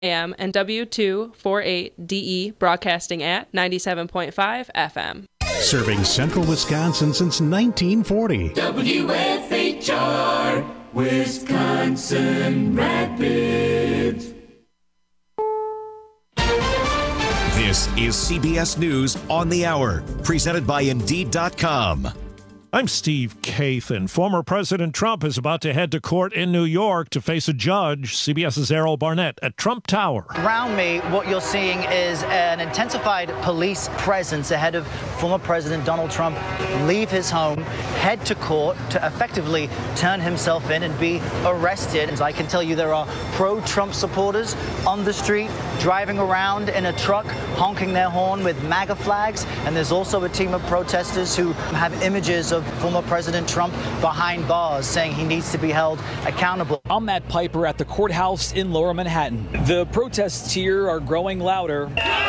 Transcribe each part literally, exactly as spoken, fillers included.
A M and W two forty-eight D E, broadcasting at ninety-seven point five F M. Serving central Wisconsin since nineteen forty. W F H R, Wisconsin Rapids. This is C B S News on the Hour, presented by Indeed dot com. I'm Steve Kathan. Former President Trump is about to head to court in New York to face a judge. CBS's Errol Barnett at Trump Tower. Around me, what you're seeing is an intensified police presence ahead of former President Donald Trump leave his home, head to court to effectively turn himself in and be arrested. As I can tell you, there are pro-Trump supporters on the street, driving around in a truck, honking their horn with MAGA flags. And there's also a team of protesters who have images of former President Trump behind bars, saying he needs to be held accountable. I'm Matt Piper at the courthouse in Lower Manhattan. The protests here are growing louder.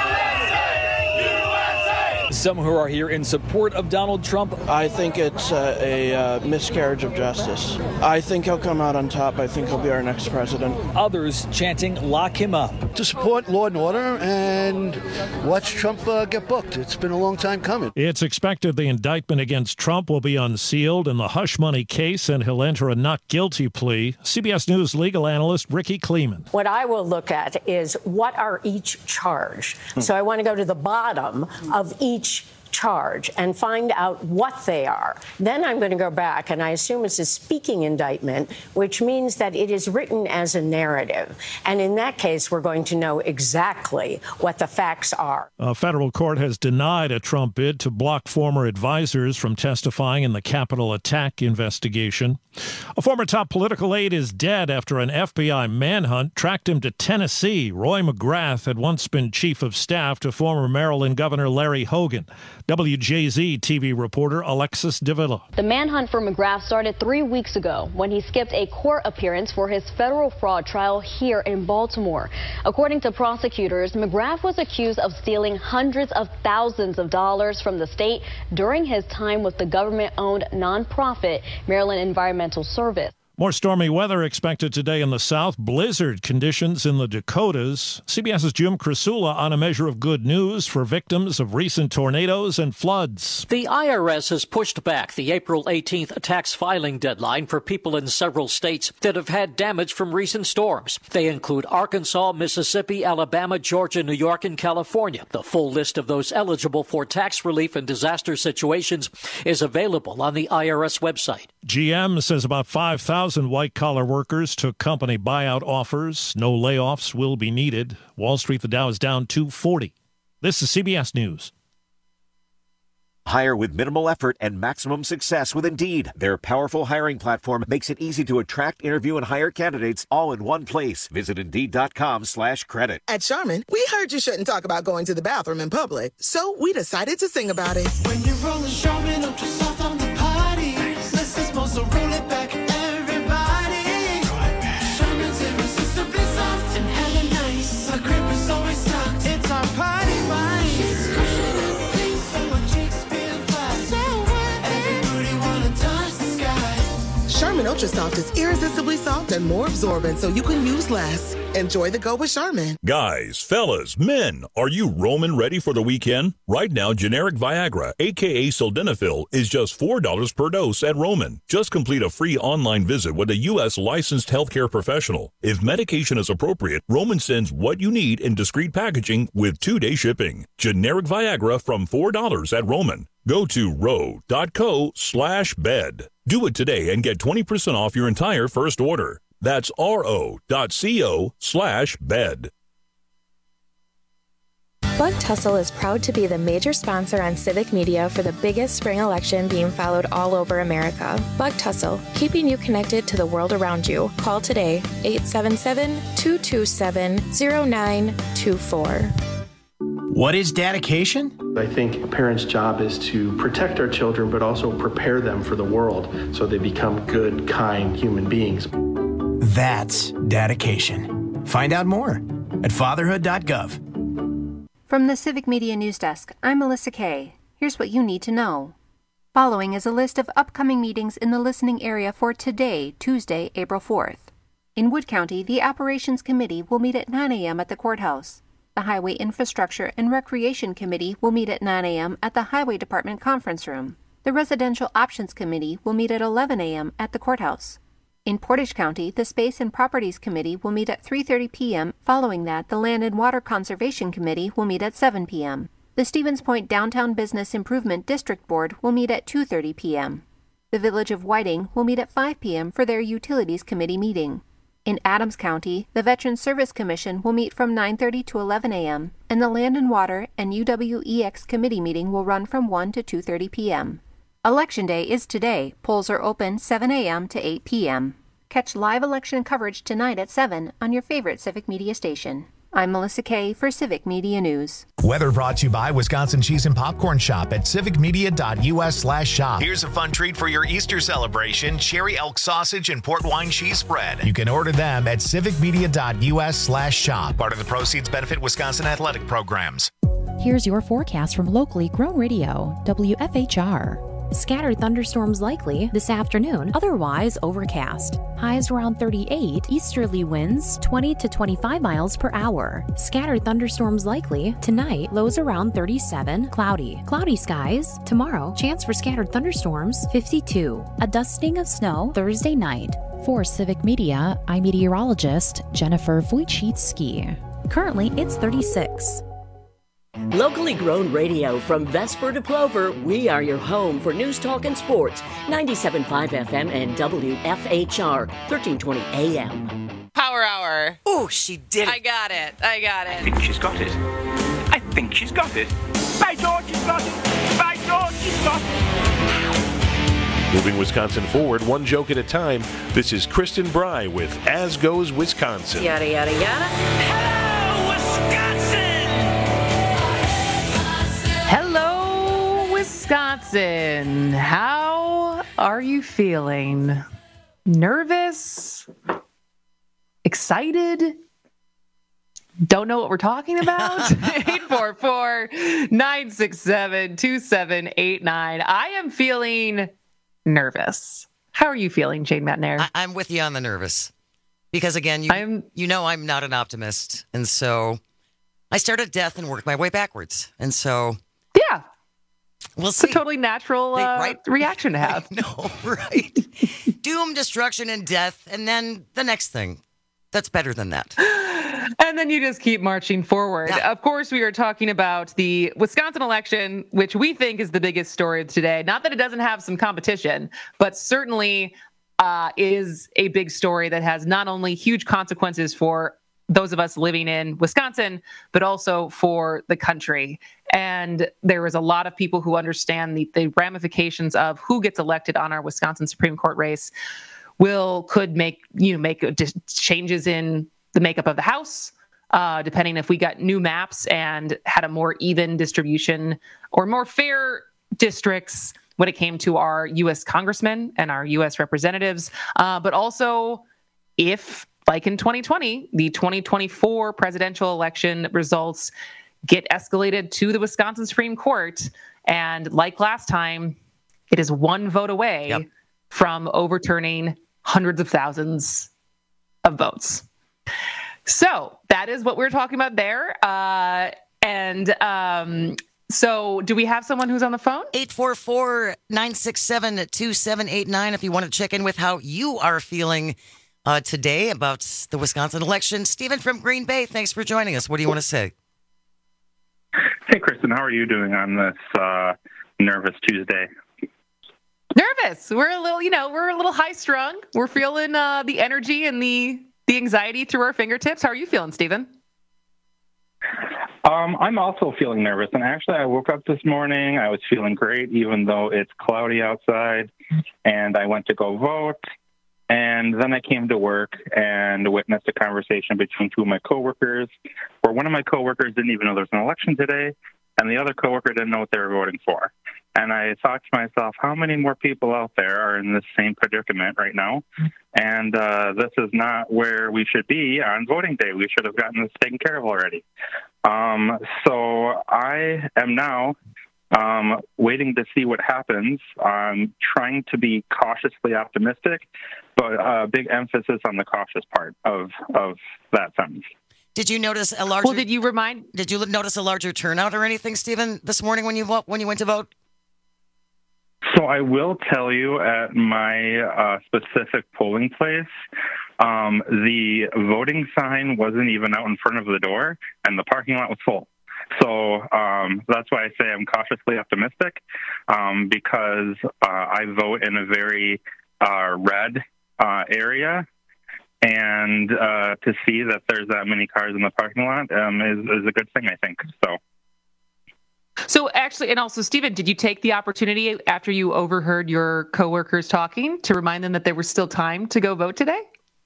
Some who are here in support of Donald Trump. I think it's uh, a uh, miscarriage of justice. I think he'll come out on top. I think he'll be our next president. Others chanting, lock him up. To support law and order and watch Trump uh, get booked. It's been a long time coming. It's expected the indictment against Trump will be unsealed in the hush money case, and he'll enter a not guilty plea. C B S News legal analyst Ricky Kleeman. What I will look at is what are each charge. Hmm. So I want to go to the bottom of each charge and find out what they are. Then I'm going to go back, and I assume it's a speaking indictment, which means that it is written as a narrative. And in that case, we're going to know exactly what the facts are. A federal court has denied a Trump bid to block former advisors from testifying in the Capitol attack investigation. A former top political aide is dead after an F B I manhunt tracked him to Tennessee. Roy McGrath had once been chief of staff to former Maryland Governor Larry Hogan. W J Z T V reporter Alexis Davila. The manhunt for McGrath started three weeks ago when he skipped a court appearance for his federal fraud trial here in Baltimore. According to prosecutors, McGrath was accused of stealing hundreds of thousands of dollars from the state during his time with the government-owned nonprofit Maryland Environmental Service. More stormy weather expected today in the south. Blizzard conditions in the Dakotas. CBS's Jim Krasula on a measure of good news for victims of recent tornadoes and floods. The I R S has pushed back the April eighteenth tax filing deadline for people in several states that have had damage from recent storms. They include Arkansas, Mississippi, Alabama, Georgia, New York, and California. The full list of those eligible for tax relief in disaster situations is available on the I R S website. G M says about five thousand white-collar workers took company buyout offers. No layoffs will be needed. Wall Street, the Dow is down two forty. This is C B S News. Hire with minimal effort and maximum success with Indeed. Their powerful hiring platform makes it easy to attract, interview, and hire candidates all in one place. Visit Indeed.com slash credit. At Charmin, we heard you shouldn't talk about going to the bathroom in public, so we decided to sing about it. When you're rolling Charmin up to soft on the party, let's just supposed to roll it back. Charmin Ultra Soft is irresistibly soft and more absorbent, so you can use less. Enjoy the go with Charmin. Guys, fellas, men, are you Roman ready for the weekend? Right now, generic Viagra, aka Sildenafil, is just four dollars per dose at Roman. Just complete a free online visit with a U S licensed healthcare professional. If medication is appropriate, Roman sends what you need in discreet packaging with two-day shipping. Generic Viagra from four dollars at Roman. Go to ro.co slash bed. Do it today and get twenty percent off your entire first order. That's ro.co slash bed. Bug Tussle is proud to be the major sponsor on Civic Media for the biggest spring election being followed all over America. Bug Tussle, keeping you connected to the world around you. Call today, eight seven seven, two two seven, zero nine two four. What is dedication? I think a parent's job is to protect our children, but also prepare them for the world so they become good, kind human beings. That's dedication. Find out more at fatherhood dot gov. From the Civic Media News Desk, I'm Melissa Kay. Here's what you need to know. Following is a list of upcoming meetings in the listening area for today, Tuesday, April fourth. In Wood County, the Operations Committee will meet at nine a.m. at the courthouse. The Highway Infrastructure and Recreation Committee will meet at nine a.m. at the Highway Department Conference Room. The Residential Options Committee will meet at eleven a.m. at the courthouse. In Portage County, the Space and Properties Committee will meet at three thirty p.m. Following that, the Land and Water Conservation Committee will meet at seven p.m. The Stevens Point Downtown Business Improvement District Board will meet at two thirty p.m. The Village of Whiting will meet at five p.m. for their Utilities Committee meeting. In Adams County, the Veterans Service Commission will meet from nine thirty to eleven a.m., and the Land and Water and U W E X Committee meeting will run from one to two thirty p.m. Election Day is today. Polls are open seven a.m. to eight p.m. Catch live election coverage tonight at seven on your favorite Civic Media station. I'm Melissa Kay for Civic Media News. Weather brought to you by Wisconsin Cheese and Popcorn Shop at civicmedia.us slash shop. Here's a fun treat for your Easter celebration, cherry elk sausage and port wine cheese spread. You can order them at civicmedia.us slash shop. Part of the proceeds benefit Wisconsin athletic programs. Here's your forecast from locally grown radio, W F H R. Scattered thunderstorms likely this afternoon, otherwise overcast. Highs around thirty-eight, easterly winds twenty to twenty-five miles per hour. Scattered thunderstorms likely tonight, lows around thirty-seven, cloudy. Cloudy skies tomorrow, chance for scattered thunderstorms fifty-two. A dusting of snow Thursday night. For Civic Media, I'm meteorologist Jennifer Wojcicki. Currently, it's thirty-six. Locally grown radio from Vesper to Plover, we are your home for news, talk, and sports. ninety-seven point five F M and W F H R, thirteen twenty A M. Power Hour. Oh, she did it. I got it. I got it. I think she's got it. I think she's got it. By George, she's got it. By George, she's got it. Moving Wisconsin forward, one joke at a time. This is Kristen Bry with As Goes Wisconsin. Yada, yada, yada. Hello, Wisconsin! Hello, Wisconsin. How are you feeling? Nervous? Excited? Don't know what we're talking about? eight four four, nine six seven, two seven eight nine. I am feeling nervous. How are you feeling, Jane Matnair? I- I'm with you on the nervous. Because, again, you, I'm, you know I'm not an optimist. And so I start at death and work my way backwards. And so... Yeah. We'll see. It's a totally natural uh, right? reaction to have. No, right. Doom, destruction, and death, and then the next thing. That's better than that. And then you just keep marching forward. Yeah. Of course, we are talking about the Wisconsin election, which we think is the biggest story of today. Not that it doesn't have some competition, but certainly uh, is a big story that has not only huge consequences for those of us living in Wisconsin, but also for the country. And there is a lot of people who understand the, the ramifications of who gets elected on our Wisconsin Supreme Court race will, could make, you know, make changes in the makeup of the House, uh, depending if we got new maps and had a more even distribution or more fair districts when it came to our U S congressmen and our U S representatives, uh, but also if, like in twenty twenty, the twenty twenty-four presidential election results get escalated to the Wisconsin Supreme Court. And like last time, it is one vote away yep. from overturning hundreds of thousands of votes. So that is what we're talking about there. Uh, and um, so do we have someone who's on the phone? eight four four, nine six seven, two seven eight nine if you want to check in with how you are feeling Uh, today about the Wisconsin election. Stephen from Green Bay, thanks for joining us. What do you want to say? Hey, Kristen, how are you doing on this uh, nervous Tuesday? Nervous. We're a little, you know, we're a little high strung. We're feeling uh, the energy and the the anxiety through our fingertips. How are you feeling, Stephen? Um, I'm also feeling nervous. And actually, I woke up this morning. I was feeling great, even though it's cloudy outside. And I went to go vote. And then I came to work and witnessed a conversation between two of my coworkers, where one of my coworkers didn't even know there was an election today, and the other coworker didn't know what they were voting for. And I thought to myself, how many more people out there are in this same predicament right now? And uh, this is not where we should be on voting day. We should have gotten this taken care of already. Um, so I am now um, waiting to see what happens. I'm trying to be cautiously optimistic, but a big emphasis on the cautious part of of that sentence. Did you notice a larger? Well, did you remind? Did you notice a larger turnout or anything, Stephen, this morning when you when you went to vote? So I will tell you, at my uh, specific polling place, um, the voting sign wasn't even out in front of the door, and the parking lot was full. So um, that's why I say I'm cautiously optimistic, um, because uh, I vote in a very uh, red uh, area, and uh, to see that there's that many cars in the parking lot um, is, is a good thing, I think. So. So actually, and also, Stephen, did you take the opportunity after you overheard your coworkers talking to remind them that there was still time to go vote today?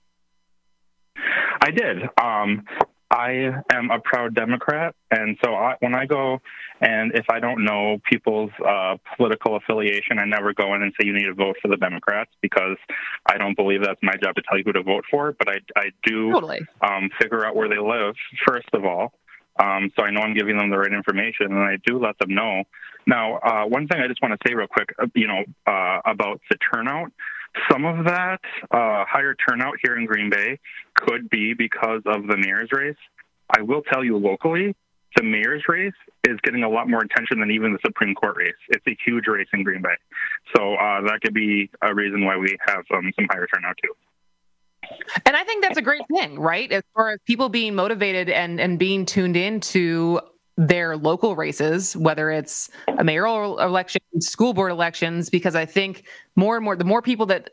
I did. Um, I am a proud Democrat, and so I, when I go and if I don't know people's uh, political affiliation, I never go in and say you need to vote for the Democrats, because I don't believe that's my job to tell you who to vote for. But I, I do totally. um, figure out where they live, first of all. Um, so I know I'm giving them the right information, and I do let them know. Now, uh, one thing I just want to say real quick, you know, uh, about the turnout. Some of that uh, higher turnout here in Green Bay could be because of the mayor's race. I will tell you locally, the mayor's race is getting a lot more attention than even the Supreme Court race. It's a huge race in Green Bay. So uh, that could be a reason why we have um, some higher turnout, too. And I think that's a great thing, right? As far as people being motivated and, and being tuned into their local races, whether it's a mayoral election, school board elections, because I think more and more, the more people that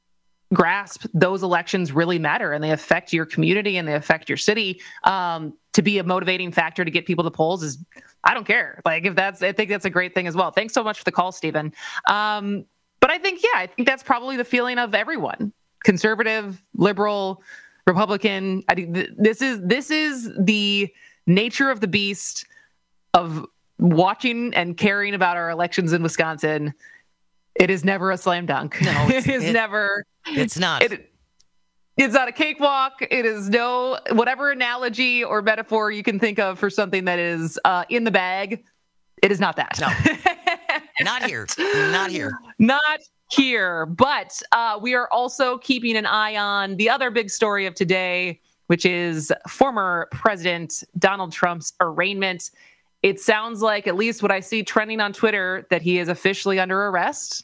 grasp those elections really matter, and they affect your community and they affect your city, um, to be a motivating factor to get people to polls is, I don't care. Like if that's, I think that's a great thing as well. Thanks so much for the call, Stephen. Um, but I think, yeah, I think that's probably the feeling of everyone. Conservative, liberal, Republican. I think th- this is this is the nature of the beast of watching and caring about our elections in Wisconsin. It is never a slam dunk. No, it is it, never. It's not. It, it's not a cakewalk. It is no whatever analogy or metaphor you can think of for something that is uh, in the bag. It is not that. No, not here. Not here. Not. Here, but uh, we are also keeping an eye on the other big story of today, which is former President Donald Trump's arraignment. It sounds like, at least what I see trending on Twitter, that he is officially under arrest.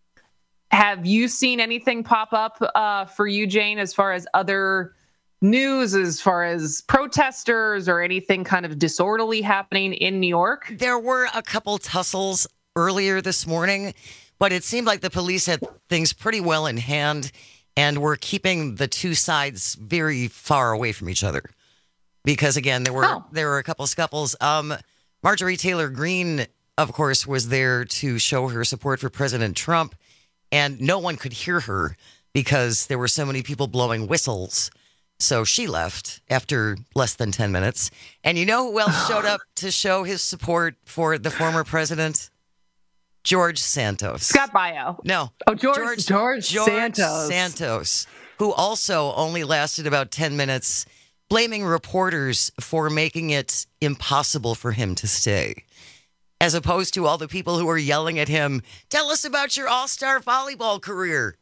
Have you seen anything pop up uh, for you, Jane, as far as other news, as far as protesters or anything kind of disorderly happening in New York? There were a couple tussles earlier this morning, but it seemed like the police had things pretty well in hand and were keeping the two sides very far away from each other. Because, again, there were oh. there were a couple scuffles. Um, Marjorie Taylor Greene, of course, was there to show her support for President Trump, and no one could hear her because there were so many people blowing whistles. So she left after less than ten minutes. And you know who else showed up to show his support for the former president? George Santos. Scott Baio. No. Oh, George, George, George, George Santos. Santos, who also only lasted about ten minutes, blaming reporters for making it impossible for him to stay, as opposed to all the people who were yelling at him, tell us about your all-star volleyball career.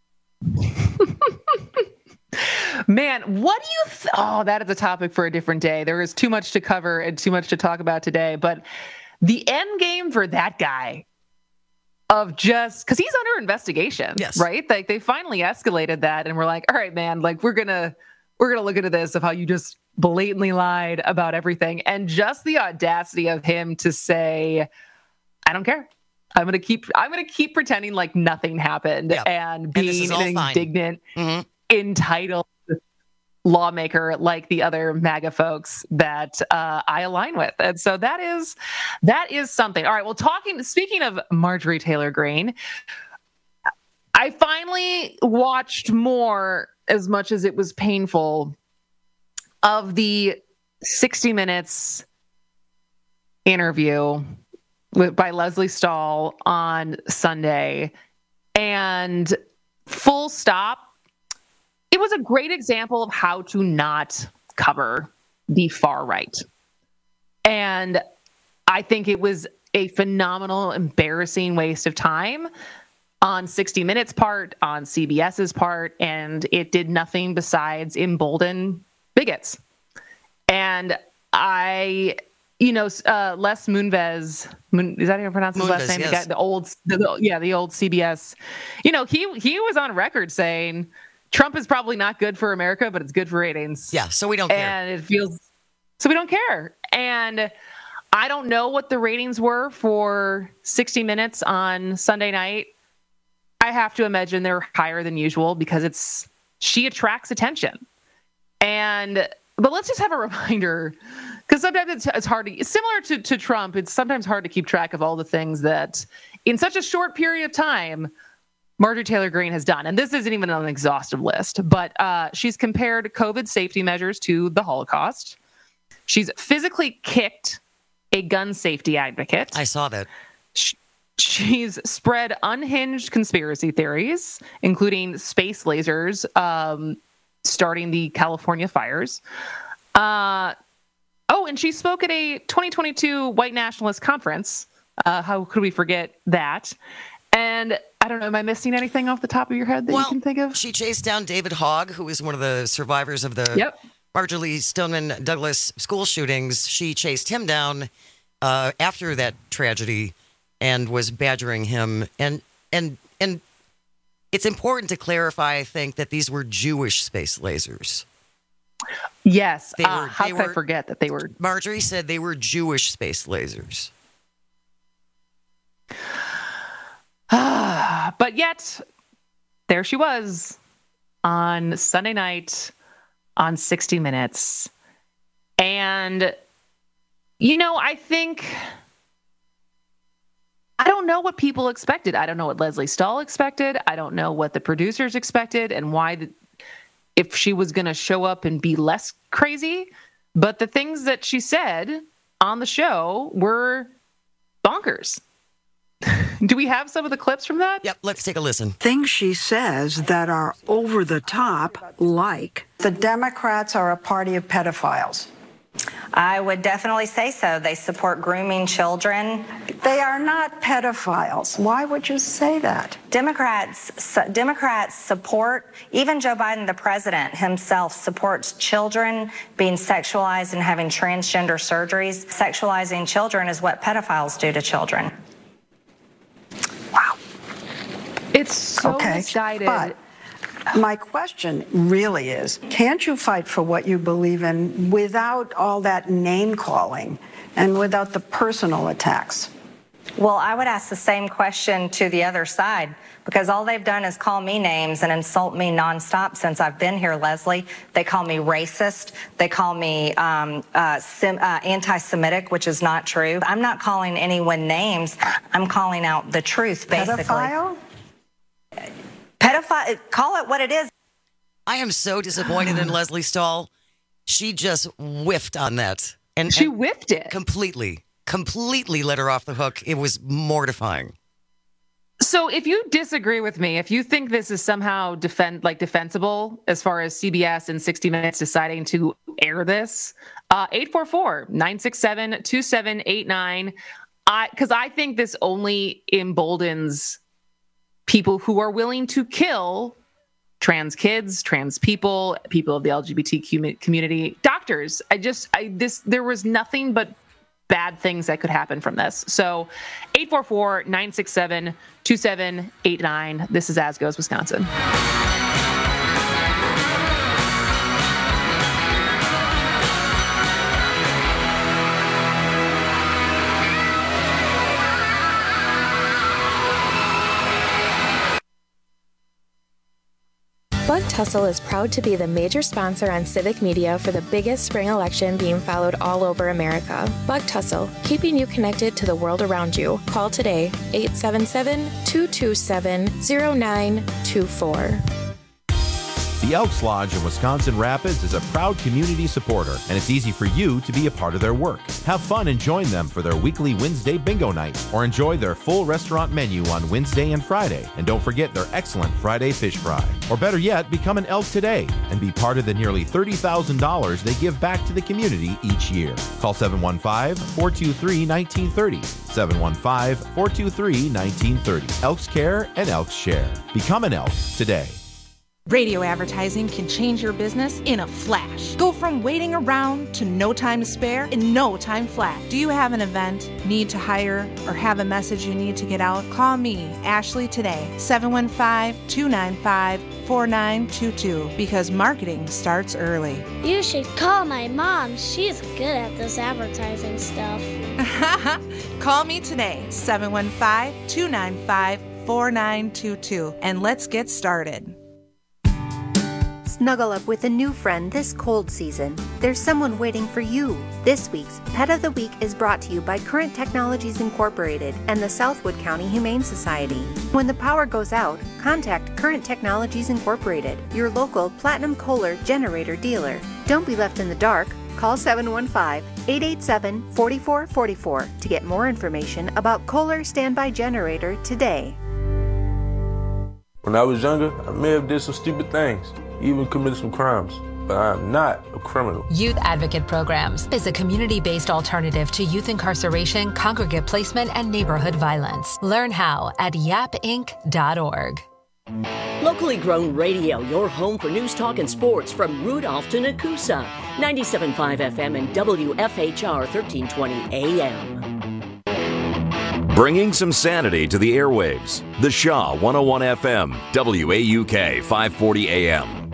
Man, what do you... Th- oh, that is a topic for a different day. There is too much to cover and too much to talk about today. But the end game for that guy of just... Because he's under investigation, yes, right? Like, they finally escalated that, and we're like, all right, man, like, we're going to we're gonna look into this of how you just blatantly lied about everything. And just the audacity of him to say, I don't care. I'm going to keep I'm going to keep pretending like nothing happened, yep, and being and an indignant, mm-hmm. entitled lawmaker like the other MAGA folks that uh, I align with. And so that is that is something. All right. Well, talking speaking of Marjorie Taylor Greene, I finally watched more, as much as it was painful, of the sixty minutes interview with, by Leslie Stahl on Sunday. And full stop, it was a great example of how to not cover the far right. And I think it was a phenomenal, embarrassing waste of time on sixty minutes part, on CBS's part, and it did nothing besides embolden bigots. And I, you know, uh, Les Moonves, Moon, is that how you pronounce his Moonves, last name? yes. The, guy, the old, the, the, yeah, the old C B S. You know, he he was on record saying Trump is probably not good for America, but it's good for ratings. Yeah, so we don't care. And it feels, so we don't care. And I don't know what the ratings were for sixty minutes on Sunday night. I have to imagine they're higher than usual because it's she attracts attention. And but let's just have a reminder, because sometimes it's, it's hard to, it's similar to, to Trump. It's sometimes hard to keep track of all the things that in such a short period of time, Marjorie Taylor Greene has done. And this isn't even an exhaustive list, but uh, she's compared COVID safety measures to the Holocaust. She's physically kicked a gun safety advocate. I saw that. She, she's spread unhinged conspiracy theories, including space lasers, um, starting the California fires. Uh, oh, and she spoke at a twenty twenty-two white nationalist conference. Uh, how could we forget that? And I don't know, am I missing anything off the top of your head that well, you can think of? She chased down David Hogg, who is one of the survivors of the yep. Marjorie Stoneman Douglas school shootings. She chased him down uh, after that tragedy and was badgering him. And and and it's important to clarify, I think, that these were Jewish space lasers. Yes. They uh, were, how they could were, I forget that they were? Marjorie said they were Jewish space lasers. But yet, there she was on Sunday night on sixty minutes. And, you know, I think, I don't know what people expected. I don't know what Leslie Stahl expected. I don't know what the producers expected and why, the, if she was going to show up and be less crazy. But the things that she said on the show were bonkers. Do we have some of the clips from that? Yep, let's take a listen. Things she says that are over the top, like the Democrats are a party of pedophiles. I would definitely say so. They support grooming children. They are not pedophiles. Why would you say that? Democrats, su- Democrats support, even Joe Biden, the president himself, supports children being sexualized and having transgender surgeries. Sexualizing children is what pedophiles do to children. Wow. It's so okay, misguided. But my question really is, can't you fight for what you believe in without all that name calling and without the personal attacks? Well, I would ask the same question to the other side, because all they've done is call me names and insult me nonstop since I've been here, Leslie. They call me racist. They call me um, uh, sim- uh, anti-Semitic, which is not true. I'm not calling anyone names. I'm calling out the truth, basically. Pedophile? Pedophile, call it what it is. I am so disappointed in Leslie Stahl. She just whiffed on that. And she and whiffed it. Completely. Completely let her off the hook. It was mortifying. So if you disagree with me, if you think this is somehow defend like defensible as far as C B S and sixty minutes deciding to air this, uh, eight four four, nine six seven, two seven eight nine. I, because I think this only emboldens people who are willing to kill trans kids, trans people, people of the L G B T Q community, doctors. I just, I this, there was nothing but bad things that could happen from this. So eight four four, nine six seven, two seven eight nine. This is As Goes Wisconsin. Bug Tussle is proud to be the major sponsor on Civic Media for the biggest spring election being followed all over America. Bug Tussle, keeping you connected to the world around you. Call today, eight seven seven, two two seven, zero nine two four. The Elks Lodge in Wisconsin Rapids is a proud community supporter, and it's easy for you to be a part of their work. Have fun and join them for their weekly Wednesday bingo night, or enjoy their full restaurant menu on Wednesday and Friday. And don't forget their excellent Friday fish fry. Or better yet, become an Elk today and be part of the nearly thirty thousand dollars they give back to the community each year. Call seven one five, four two three, one nine three zero. seven one five, four two three, one nine three zero. Elks Care and Elks Share. Become an Elk today. Radio advertising can change your business in a flash. Go from waiting around to no time to spare in no time flat. Do you have an event, need to hire, or have a message you need to get out? Call me, Ashley, today, seven one five, two nine five, four nine two two, because marketing starts early. You should call my mom. She's good at this advertising stuff. Call me today, seven one five, two nine five, four nine two two, and let's get started. Snuggle up with a new friend this cold season. There's someone waiting for you. This week's Pet of the Week is brought to you by Current Technologies Incorporated and the Southwood County Humane Society. When the power goes out, contact Current Technologies Incorporated, your local Platinum Kohler generator dealer. Don't be left in the dark. Call seven one five, eight eight seven, four four four four to get more information about Kohler Standby Generator today. When I was younger, I may have did some stupid things, even committed some crimes, but I am not a criminal. Youth Advocate Programs is a community-based alternative to youth incarceration, congregate placement, and neighborhood violence. Learn how at yap inc dot org. Locally grown radio, your home for news, talk, and sports from Rudolph to Nakusa. ninety-seven point five F M and W F H R thirteen twenty A M. Bringing some sanity to the airwaves. The Shaw one oh one F M, W A U K five forty A M.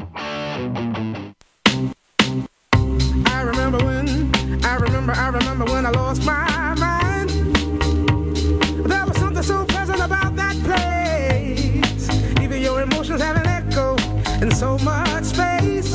I remember when, I remember, I remember when I lost my mind. There was something so pleasant about that place. Even your emotions have an echo in so much space.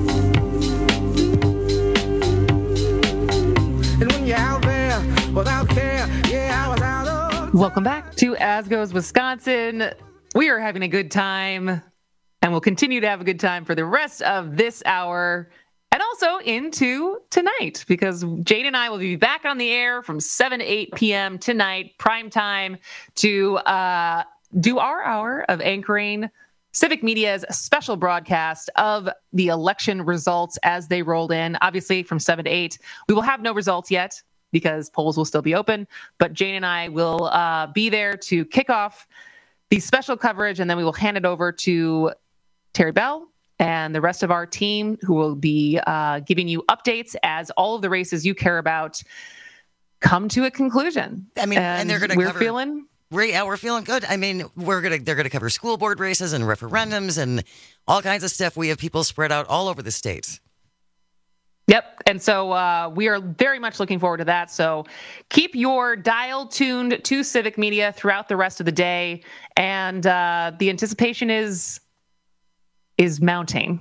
And when you're out there without care, yeah, I was out of... Welcome back to As Goes Wisconsin. We are having a good time, and we'll continue to have a good time for the rest of this hour and also into tonight, because Jane and I will be back on the air from seven to eight p.m. tonight, prime time, to uh, do our hour of anchoring Civic Media's special broadcast of the election results as they rolled in. Obviously, from seven to eight, we will have no results yet because polls will still be open, but Jane and I will uh, be there to kick off the special coverage, and then we will hand it over to Terry Bell and the rest of our team, who will be uh, giving you updates as all of the races you care about come to a conclusion. I mean, and, and they're going to we're cover, feeling... Right, yeah, we're feeling good. I mean, we're gonna they're gonna cover school board races and referendums and all kinds of stuff. We have people spread out all over the state. Yep. And so uh, we are very much looking forward to that. So keep your dial tuned to Civic Media throughout the rest of the day. And uh, the anticipation is is mounting.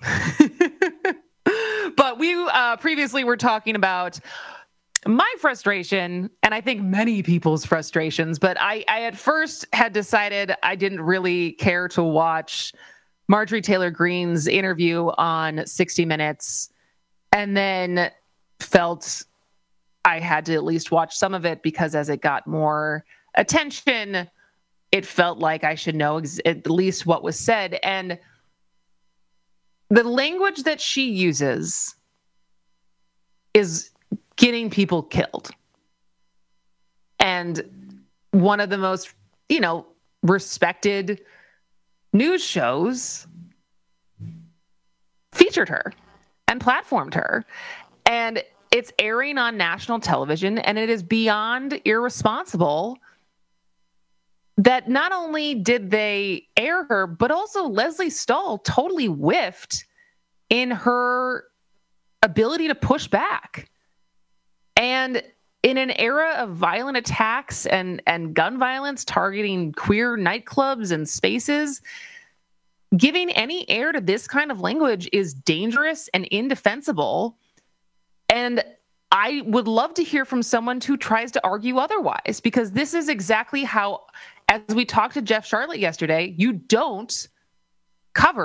But we uh, previously were talking about my frustration, and I think many people's frustrations, but I, I at first had decided I didn't really care to watch Marjorie Taylor Greene's interview on sixty minutes, and then felt I had to at least watch some of it because as it got more attention, it felt like I should know ex- at least what was said. And the language that she uses is getting people killed. And one of the most, you know, respected news shows featured her and platformed her. And it's airing on national television, and it is beyond irresponsible that not only did they air her, but also Leslie Stahl totally whiffed in her ability to push back. And in an era of violent attacks and, and gun violence targeting queer nightclubs and spaces, giving any air to this kind of language is dangerous and indefensible. And I would love to hear from someone who tries to argue otherwise, because this is exactly how, as we talked to Jeff Charlotte yesterday, you don't cover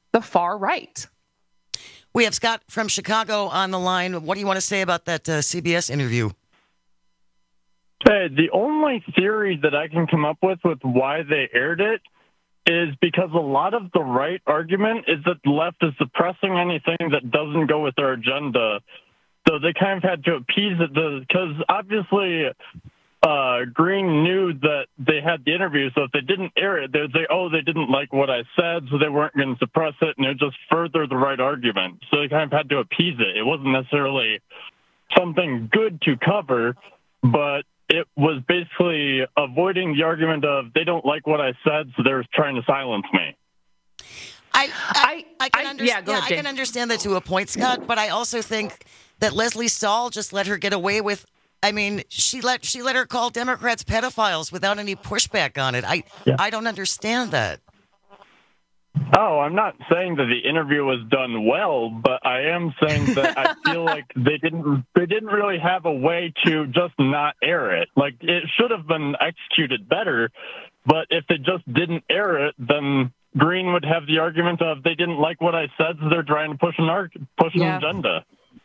the far right. We have Scott from Chicago on the line. What do you want to say about that uh, C B S interview? Hey, the only theory that I can come up with with why they aired it is because a lot of the right argument is that the left is suppressing anything that doesn't go with their agenda. So they kind of had to appease it because obviously uh, Green knew that they had the interview. So if they didn't air it, they'd say, oh, they didn't like what I said, so they weren't going to suppress it. And it would just further the right argument. So they kind of had to appease it. It wasn't necessarily something good to cover, but it was basically avoiding the argument of they don't like what I said, so they're trying to silence me. I I, I can I, understand. yeah, go yeah, ahead, I Jane. can understand that to a point, Scott. But I also think that Leslie Stahl just let her get away with. I mean, she let she let her call Democrats pedophiles without any pushback on it. I Yeah. I don't understand that. Oh, I'm not saying that the interview was done well, but I am saying that I feel like they didn't they didn't really have a way to just not air it. Like, it should have been executed better, but if they just didn't air it, then Green would have the argument of they didn't like what I said, so they're trying to push an arg- push an Yeah. agenda.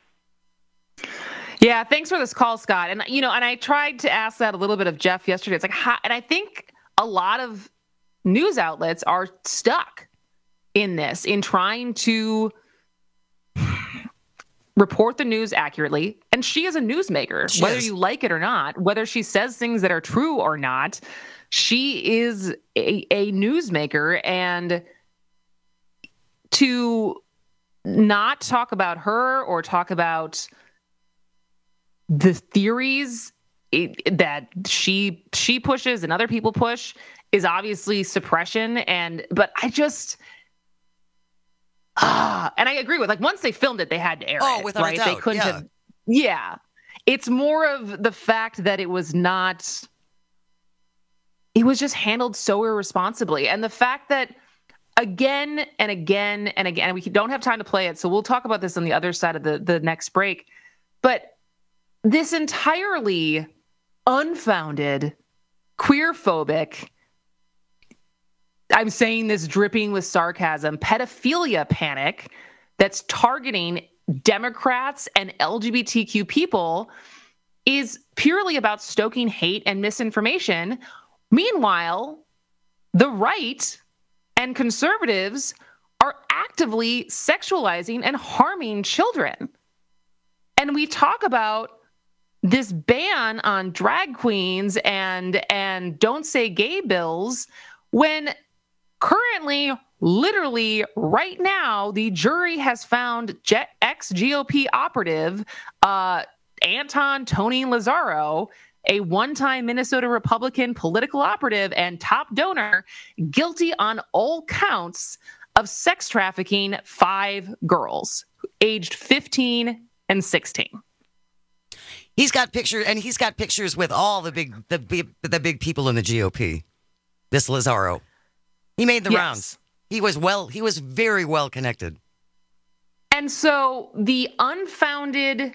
Yeah, thanks for this call, Scott. And you know, and I tried to ask that a little bit of Jeff yesterday. It's like, how, and I think a lot of news outlets are stuck in this, in trying to report the news accurately. And she is a newsmaker, She whether is. you like it or not, whether she says things that are true or not. She is a, a newsmaker, and to not talk about her or talk about the theories it, that she she pushes and other people push is obviously suppression. And but I just ah, and I agree with, like, once they filmed it, they had to air Oh, it, without a right? They doubt, couldn't yeah. have. Yeah, it's more of the fact that it was not. It was just handled so irresponsibly, and the fact that again and again and again, and we don't have time to play it, so we'll talk about this on the other side of the the next break. But this entirely unfounded, queerphobic, I'm saying this dripping with sarcasm, pedophilia panic that's targeting Democrats and L G B T Q people is purely about stoking hate and misinformation. Meanwhile, the right and conservatives are actively sexualizing and harming children. And we talk about this ban on drag queens and and don't say gay bills when currently, literally right now, the jury has found ex-G O P operative uh, Anton Tony Lazzaro, a one-time Minnesota Republican political operative and top donor, guilty on all counts of sex trafficking five girls aged fifteen and sixteen. He's got pictures, and he's got pictures with all the big the big the big people in the G O P. This Lazzaro, he made the Yes. rounds. He was well. He was very well connected. And so the unfounded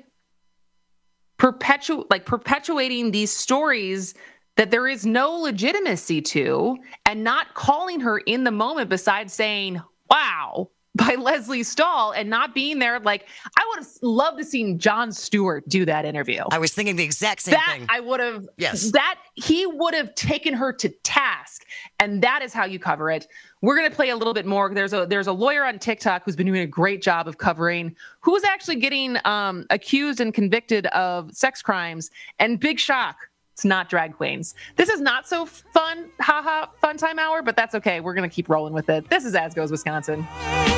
perpetu like perpetuating these stories that there is no legitimacy to, and not calling her in the moment besides saying, wow, by Leslie Stahl, and not being there. Like, I would have loved to seen Jon Stewart do that interview. I was thinking the exact same that thing. I would have, Yes. that he would have taken her to task. And that is how you cover it. We're going to play a little bit more. There's a, there's a lawyer on TikTok who's been doing a great job of covering who was actually getting um, accused and convicted of sex crimes. And big shock, it's not drag queens. This is not so fun, haha, fun time hour, but that's okay. We're going to keep rolling with it. This is As Goes Wisconsin.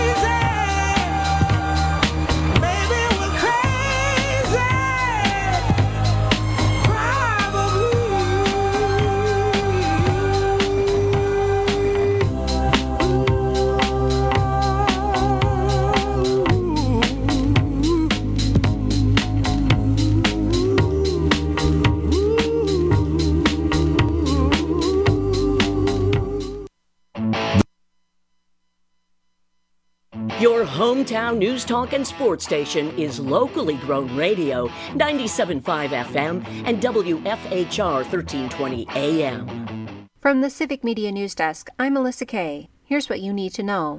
Your hometown news talk and sports station is locally grown radio, ninety-seven point five F M and W F H R thirteen twenty A M. From the Civic Media News Desk, I'm Melissa Kay. Here's what you need to know.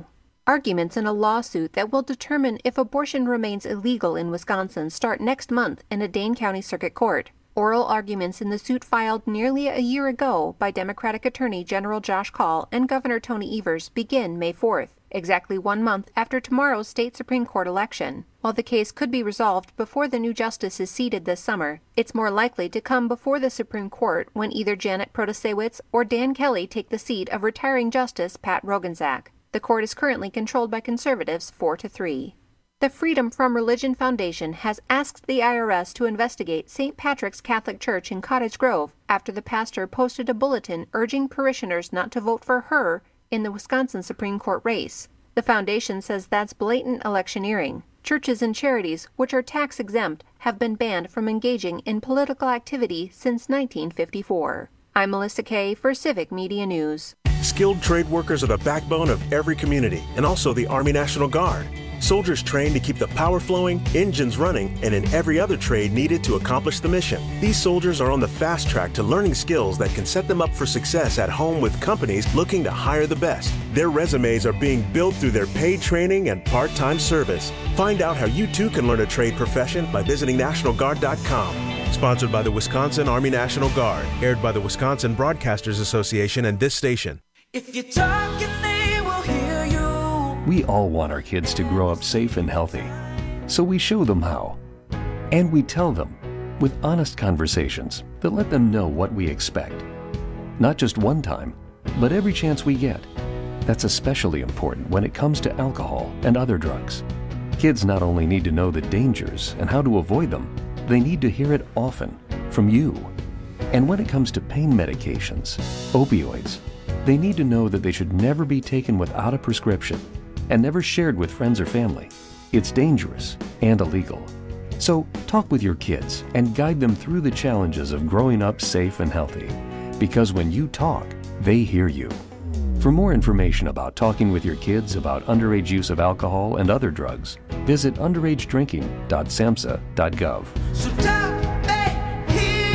Arguments in a lawsuit that will determine if abortion remains illegal in Wisconsin start next month in a Dane County Circuit Court. Oral arguments in the suit filed nearly a year ago by Democratic Attorney General Josh Kaul and Governor Tony Evers begin May fourth, exactly one month after tomorrow's state Supreme Court election. While the case could be resolved before the new justice is seated this summer, it's more likely to come before the Supreme Court when either Janet Protasiewicz or Dan Kelly take the seat of retiring Justice Pat Roggensack. The court is currently controlled by conservatives four to three. The Freedom from Religion Foundation has asked the I R S to investigate Saint Patrick's Catholic Church in Cottage Grove after the pastor posted a bulletin urging parishioners not to vote for her in the Wisconsin Supreme Court race. The foundation says that's blatant electioneering. Churches and charities, which are tax-exempt, have been banned from engaging in political activity since nineteen fifty-four. I'm Melissa Kay for Civic Media News. Skilled trade workers are the backbone of every community, and also the Army National Guard. Soldiers trained to keep the power flowing, engines running, and in every other trade needed to accomplish the mission. These soldiers are on the fast track to learning skills that can set them up for success at home with companies looking to hire the best. Their resumes are being built through their paid training and part-time service. Find out how you too can learn a trade profession by visiting National Guard dot com. Sponsored by the Wisconsin Army National Guard. Aired by the Wisconsin Broadcasters Association and this station. If you're talking, they will hear you. We all want our kids to grow up safe and healthy, so we show them how. And we tell them with honest conversations that let them know what we expect. Not just one time, but every chance we get. That's especially important when it comes to alcohol and other drugs. Kids not only need to know the dangers and how to avoid them, they need to hear it often from you. And when it comes to pain medications, opioids, they need to know that they should never be taken without a prescription and never shared with friends or family. It's dangerous and illegal. So talk with your kids and guide them through the challenges of growing up safe and healthy. Because when you talk, they hear you. For more information about talking with your kids about underage use of alcohol and other drugs, visit underage drinking dot samhsa dot gov. So talk, they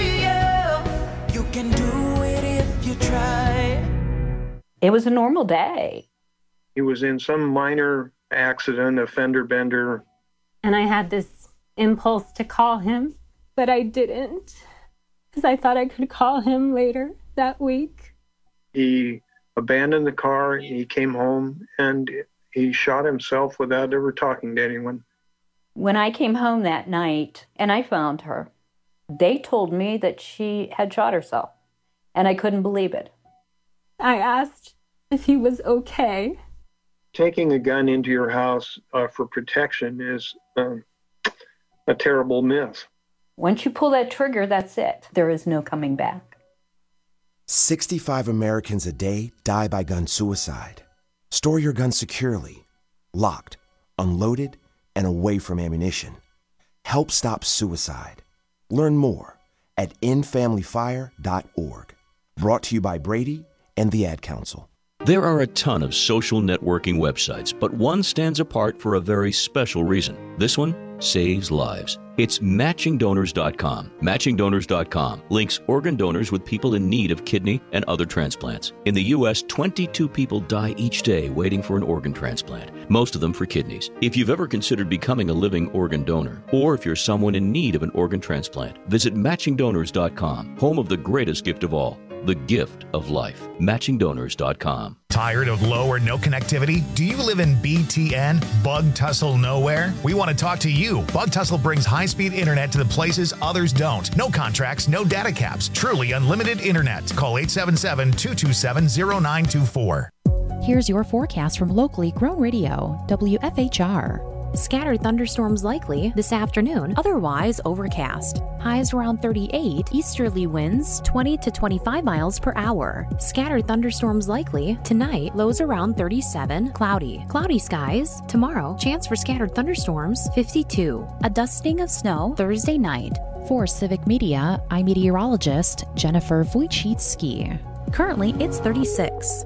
hear you. You can do it if you try. It was a normal day. He was in some minor accident, a fender bender. And I had this impulse to call him, but I didn't, because I thought I could call him later that week. He abandoned the car, he came home, and he shot himself without ever talking to anyone. When I came home that night and I found her, they told me that she had shot herself, and I couldn't believe it. I asked if he was okay. Taking a gun into your house uh, for protection is um, a terrible myth. Once you pull that trigger, that's it. There is no coming back. sixty-five Americans a day die by gun suicide. Store your gun securely, locked, unloaded, and away from ammunition. Help stop suicide. Learn more at end family fire dot org. Brought to you by Brady and the Ad Council. There are a ton of social networking websites, but one stands apart for a very special reason. This one saves lives. It's matching donors dot com. matching donors dot com links organ donors with people in need of kidney and other transplants. In the U S, twenty-two people die each day waiting for an organ transplant, most of them for kidneys. If you've ever considered becoming a living organ donor, or if you're someone in need of an organ transplant, visit matching donors dot com, home of the greatest gift of all, the gift of life. matching donors dot com. Tired of low or no connectivity? Do you live in B T N, Bug Tussle Nowhere? We want to talk to you. Bug Tussle brings high-speed internet to the places others don't. No contracts, no data caps. Truly unlimited internet. Call eight seven seven, two two seven, zero nine two four. Here's your forecast from locally grown radio, W F H R. Scattered thunderstorms likely this afternoon, otherwise overcast. Highs around thirty-eight, easterly winds twenty to twenty-five miles per hour. Scattered thunderstorms likely tonight, lows around thirty-seven, cloudy. Cloudy skies tomorrow, chance for scattered thunderstorms fifty-two. A dusting of snow Thursday night. For Civic Media, I'm meteorologist Jennifer Wojcicki. Currently, it's thirty-six.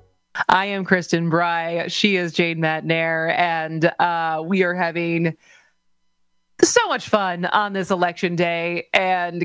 I am Kristen Bry. She is Jade Matnair, and uh, we are having so much fun on this election day. And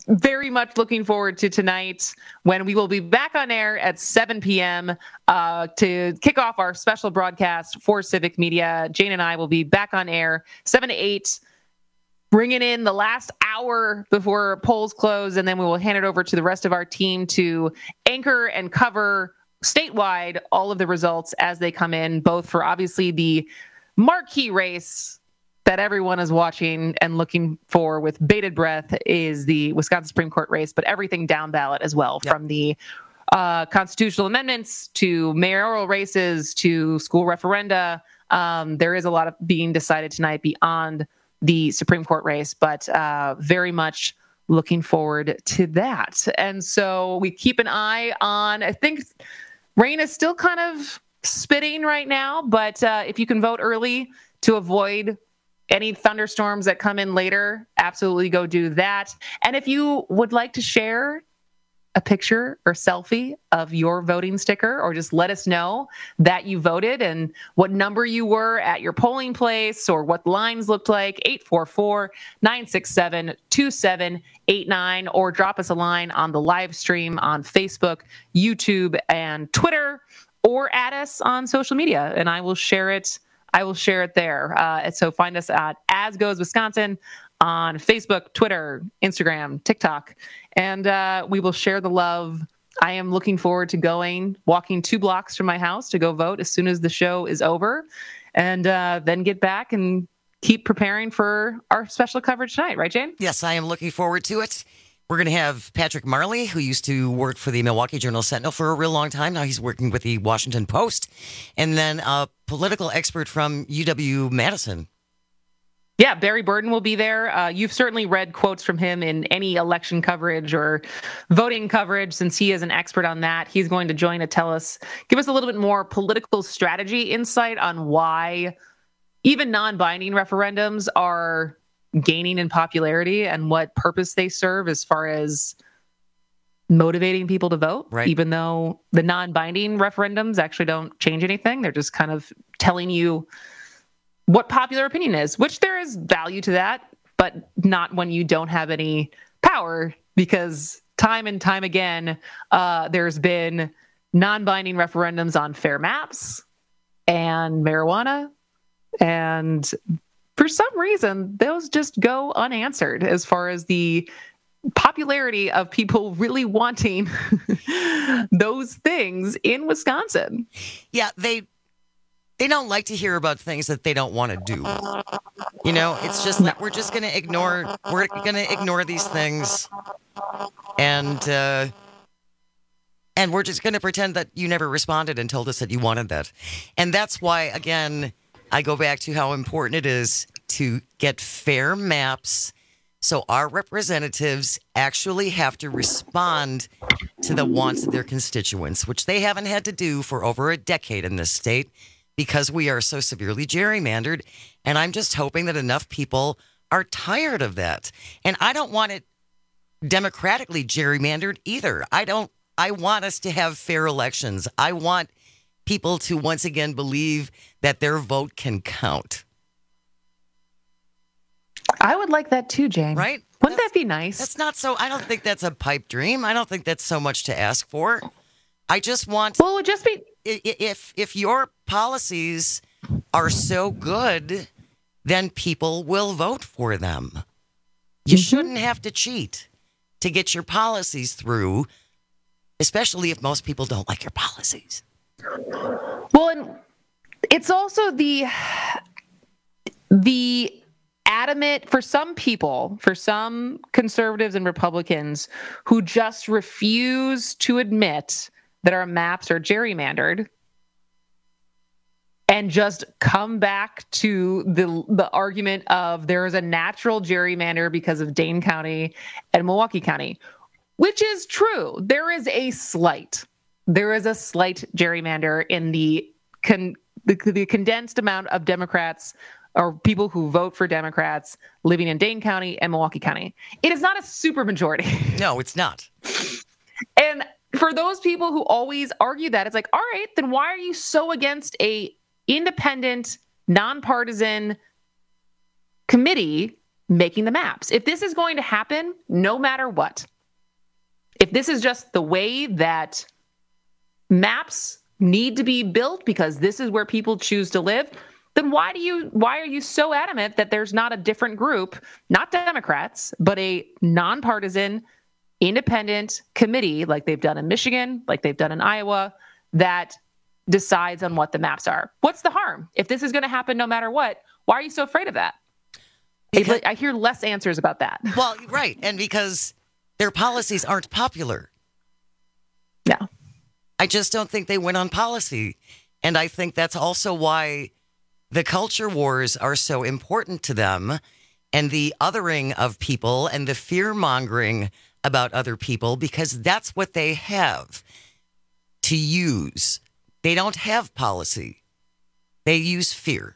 very much looking forward to tonight when we will be back on air at seven p.m. Uh, to kick off our special broadcast for Civic Media. Jane and I will be back on air seven to eight, bringing in the last hour before polls close, and then we will hand it over to the rest of our team to anchor and cover statewide all of the results as they come in, both for obviously the marquee race that everyone is watching and looking for with bated breath is the Wisconsin Supreme Court race, but everything down ballot as well, yep. from the uh, constitutional amendments to mayoral races to school referenda. Um, there is a lot of being decided tonight beyond the Supreme Court race, but uh, very much looking forward to that. And so we keep an eye on, I think rain is still kind of spitting right now, but uh, if you can vote early to avoid any thunderstorms that come in later, absolutely go do that. And if you would like to share a picture or selfie of your voting sticker, or just let us know that you voted and what number you were at your polling place or what lines looked like, eight four four, nine six seven, two seven eight nine, or drop us a line on the live stream on Facebook, YouTube, and Twitter, or add us on social media, and I will share it I will share it there. Uh, and so find us at As Goes Wisconsin on Facebook, Twitter, Instagram, TikTok, and uh, we will share the love. I am looking forward to going, walking two blocks from my house to go vote as soon as the show is over, and uh, then get back and keep preparing for our special coverage tonight. Right, Jane? Yes, I am looking forward to it. We're going to have Patrick Marley, who used to work for the Milwaukee Journal-Sentinel for a real long time. Now he's working with the Washington Post. And then a political expert from U W-Madison. Yeah, Barry Burden will be there. Uh, you've certainly read quotes from him in any election coverage or voting coverage, since he is an expert on that. He's going to join to tell us, give us a little bit more political strategy insight on why even non-binding referendums are gaining in popularity and what purpose they serve as far as motivating people to vote, right. Even though the non-binding referendums actually don't change anything. They're just kind of telling you what popular opinion is, which there is value to that, but not when you don't have any power, because time and time again, uh, there's been non-binding referendums on fair maps and marijuana, and for some reason, those just go unanswered as far as the popularity of people really wanting those things in Wisconsin. Yeah, they they don't like to hear about things that they don't want to do. You know, it's just that we're just going to ignore we're going to ignore these things, and uh, and we're just going to pretend that you never responded and told us that you wanted that. And that's why, again, I go back to how important it is to get fair maps so our representatives actually have to respond to the wants of their constituents, which they haven't had to do for over a decade in this state because we are so severely gerrymandered. And I'm just hoping that enough people are tired of that. And I don't want it democratically gerrymandered either. I don't, I want us to have fair elections. I want people to once again believe that their vote can count. I would like that too, Jane. Right? Wouldn't that's, that be nice? That's not so, I don't think that's a pipe dream. I don't think that's so much to ask for. I just want... Well, it would just be... If, if your policies are so good, then people will vote for them. You mm-hmm. shouldn't have to cheat to get your policies through, especially if most people don't like your policies. Well, and it's also the the adamant for some people, for some conservatives and Republicans who just refuse to admit that our maps are gerrymandered and just come back to the the argument of there is a natural gerrymander because of Dane County and Milwaukee County, which is true. There is a slight There is a slight gerrymander in the, con- the the condensed amount of Democrats or people who vote for Democrats living in Dane County and Milwaukee County. It is not a super majority. No, it's not. And for those people who always argue that, it's like, all right, then why are you so against a independent, nonpartisan committee making the maps. If this is going to happen, no matter what, if this is just the way that maps need to be built because this is where people choose to live, then why do you why are you so adamant that there's not a different group, not Democrats, but a nonpartisan, independent committee like they've done in Michigan, like they've done in Iowa, that decides on what the maps are? What's the harm? If this is going to happen no matter what, why are you so afraid of that? Because, I hear less answers about that. Well, right. And because their policies aren't popular. No. I just don't think they win on policy. And I think that's also why the culture wars are so important to them, and the othering of people and the fear mongering about other people, because that's what they have to use. They don't have policy. They use fear.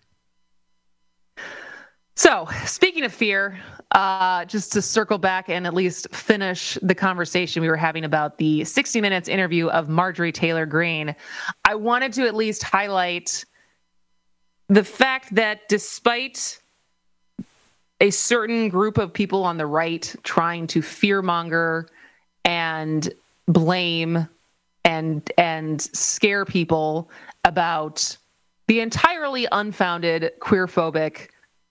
So, speaking of fear, uh, just to circle back and at least finish the conversation we were having about the sixty minutes interview of Marjorie Taylor Greene, I wanted to at least highlight the fact that despite a certain group of people on the right trying to fearmonger and blame and and scare people about the entirely unfounded queerphobic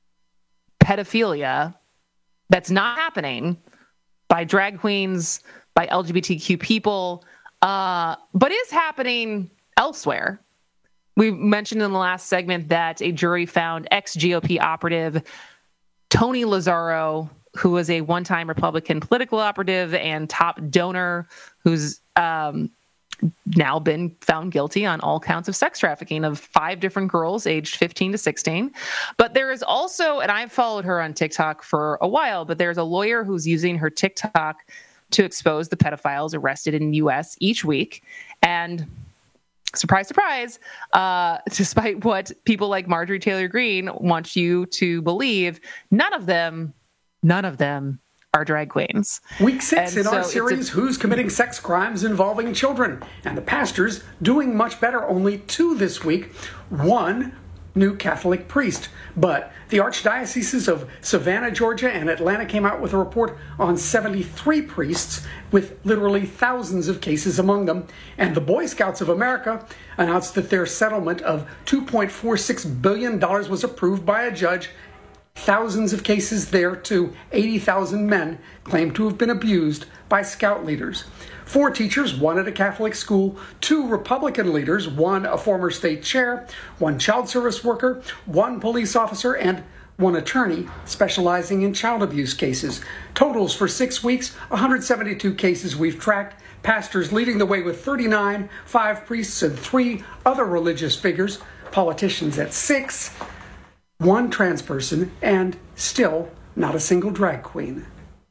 pedophilia that's not happening by drag queens, by L G B T Q people, uh, but is happening elsewhere. We mentioned in the last segment that a jury found ex-G O P operative Tony Lazzaro, who was a one-time Republican political operative and top donor, who's um, now been found guilty on all counts of sex trafficking of five different girls aged fifteen to sixteen. But there is also, and I've followed her on TikTok for a while, but there's a lawyer who's using her TikTok to expose the pedophiles arrested in the U S each week. And surprise, surprise, uh, despite what people like Marjorie Taylor Greene want you to believe, none of them, none of them are drag queens. Week six and in so our series, a- Who's Committing Sex Crimes Involving Children? And the pastors doing much better. Only two this week. One new Catholic priest. But the archdioceses of Savannah, Georgia and Atlanta came out with a report on seventy-three priests with literally thousands of cases among them. And the Boy Scouts of America announced that their settlement of two point four six billion dollars was approved by a judge. Thousands of cases there, too. eighty thousand men claim to have been abused by Scout leaders. Four teachers, one at a Catholic school, two Republican leaders, one a former state chair, one child service worker, one police officer, and one attorney specializing in child abuse cases. Totals for six weeks, one hundred seventy-two cases we've tracked. Pastors leading the way with thirty-nine, five priests and three other religious figures, politicians at six, one trans person, and still not a single drag queen.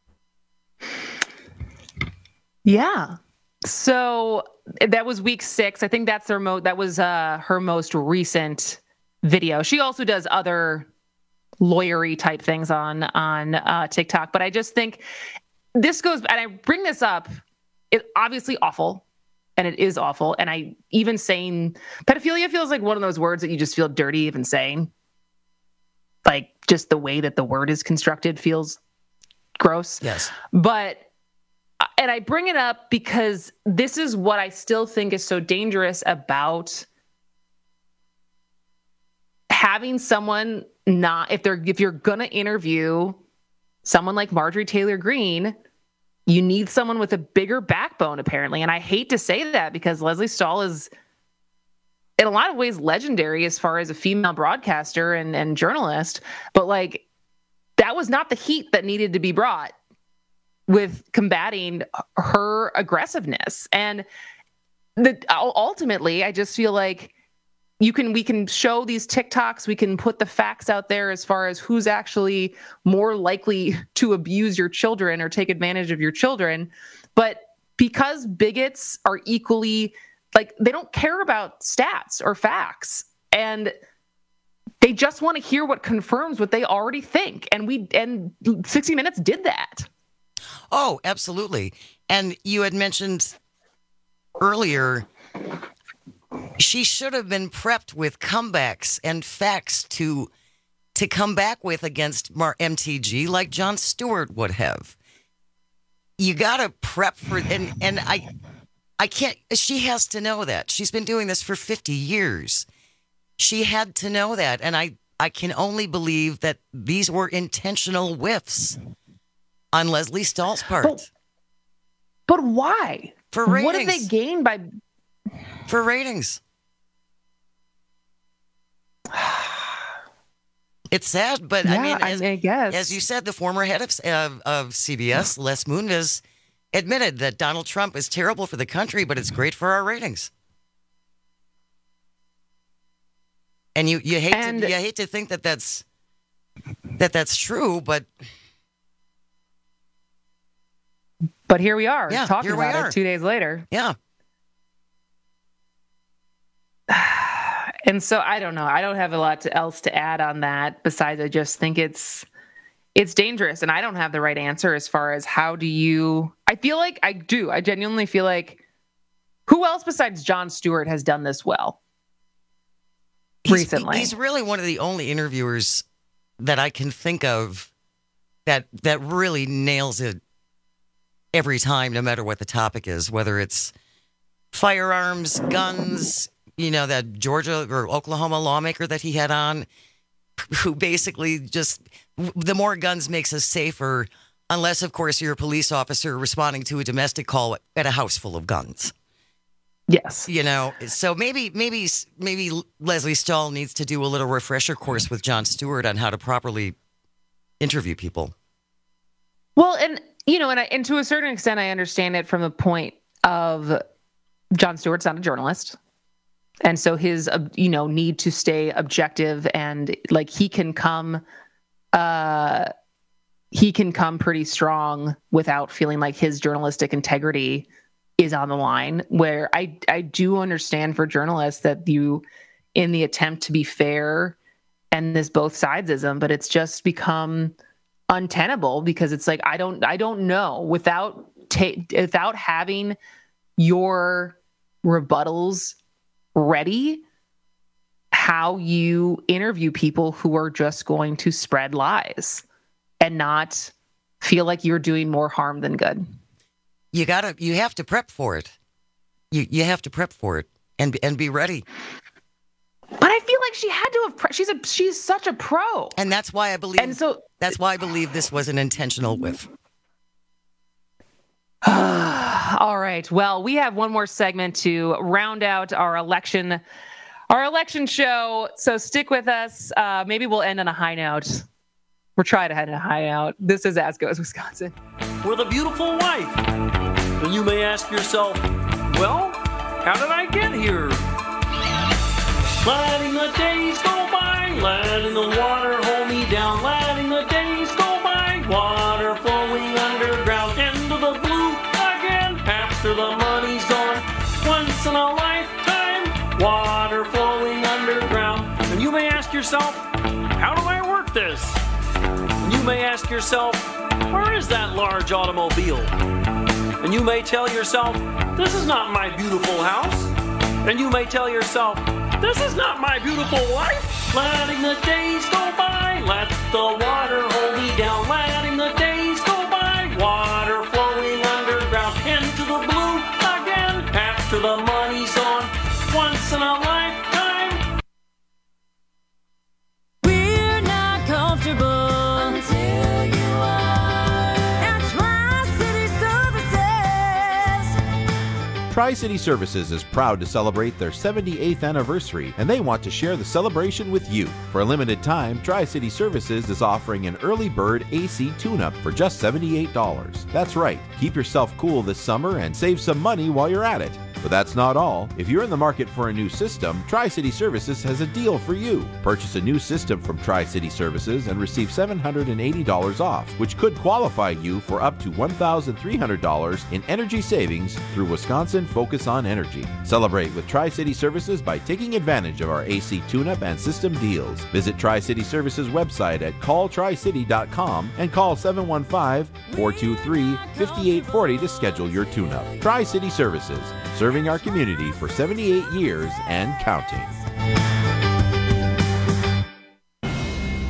Yeah. So that was week six. I think that's her mo- that was uh, her most recent video. She also does other lawyery type things on on uh, TikTok. But I just think this goes, and I bring this up, it's obviously awful, and it is awful. And I even saying pedophilia feels like one of those words that you just feel dirty even saying. Like just the way that the word is constructed feels gross. Yes. But, and I bring it up because this is what I still think is so dangerous about having someone not, if they're, if you're going to interview someone like Marjorie Taylor Greene, you need someone with a bigger backbone, apparently. And I hate to say that because Lesley Stahl is, in a lot of ways, legendary as far as a female broadcaster and, and journalist. But like, that was not the heat that needed to be brought with combating her aggressiveness. And the, ultimately, I just feel like you can, we can show these TikToks, we can put the facts out there as far as who's actually more likely to abuse your children or take advantage of your children. But because bigots are equally, like, they don't care about stats or facts, and they just want to hear what confirms what they already think. And we, and sixty minutes did that. Oh, absolutely. And you had mentioned earlier, she should have been prepped with comebacks and facts to to come back with against Mar- M T G like Jon Stewart would have. You got to prep for, and, and I, I can't, she has to know that. She's been doing this for fifty years. She had to know that. And I, I can only believe that these were intentional whiffs on Lesley Stahl's part. But, but why? For ratings. What did they gain by... For ratings. It's sad, but yeah, I mean, as, I guess. as you said, the former head of, of, of C B S, Les Moonves, admitted that Donald Trump is terrible for the country, but it's great for our ratings. And you, you hate and, to you hate to think that that's that that's true, but but here we are yeah, talking here we about are. it two days later. Yeah. And so I don't know. I don't have a lot to, else to add on that besides I just think it's it's dangerous, and I don't have the right answer as far as how do you. I feel like I do. I genuinely feel like who else besides Jon Stewart has done this well recently? He's, he's really one of the only interviewers that I can think of that that really nails it every time, no matter what the topic is, whether it's firearms, guns. You know, that Georgia or Oklahoma lawmaker that he had on, who basically just, the more guns makes us safer, unless, of course, you're a police officer responding to a domestic call at a house full of guns. Yes. You know, so maybe, maybe, maybe Lesley Stahl needs to do a little refresher course with Jon Stewart on how to properly interview people. Well, and, you know, and, I, and to a certain extent, I understand it from the point of Jon Stewart's not a journalist. And so his, uh, you know, need to stay objective and like he can come, uh, he can come pretty strong without feeling like his journalistic integrity is on the line. Where I, I do understand for journalists that you, in the attempt to be fair, and this both sidesism, but it's just become untenable because it's like I don't, I don't know without ta- without having your rebuttals ready, how you interview people who are just going to spread lies and not feel like you're doing more harm than good. You gotta, you have to prep for it. You you have to prep for it and and be ready. But I feel like she had to have. Pre- she's a she's such a pro, and that's why I believe. And so that's why I believe this was an intentional whiff. All right. Well, we have one more segment to round out our election, our election show. So stick with us. Uh, maybe we'll end on a high note. We're trying to end on a high note. This is As Goes Wisconsin. With a beautiful wife. And you may ask yourself, well, how did I get here? Letting the days go by, letting the water hold me down, letting the days go by, water flowing underground into the blue again after the money's gone. Once in a lifetime, water flowing underground. And you may ask yourself, how do I work this? And you may ask yourself, where is that large automobile? And you may tell yourself, this is not my beautiful house. And you may tell yourself, this is not my beautiful wife. Letting the days go by, let the water hold me down. Letting the days go by, water flowing underground into the blue again after the money's gone. Once in a lifetime. We're not comfortable until you are at Tri-City Services. Tri-City Services is proud to celebrate their seventy-eighth anniversary, and they want to share the celebration with you. For a limited time, Tri-City Services is offering an early bird A C tune-up for just seventy-eight dollars. That's right, keep yourself cool this summer and save some money while you're at it. But that's not all. If you're in the market for a new system, Tri-City Services has a deal for you. Purchase a new system from Tri-City Services and receive seven hundred eighty dollars off, which could qualify you for up to one thousand three hundred dollars in energy savings through Wisconsin Focus on Energy. Celebrate with Tri-City Services by taking advantage of our A C tune-up and system deals. Visit Tri-City Services website at call tri city dot com and call seven one five, four two three, five eight four zero to schedule your tune-up. Tri-City Services, serving our community for seventy-eight years and counting.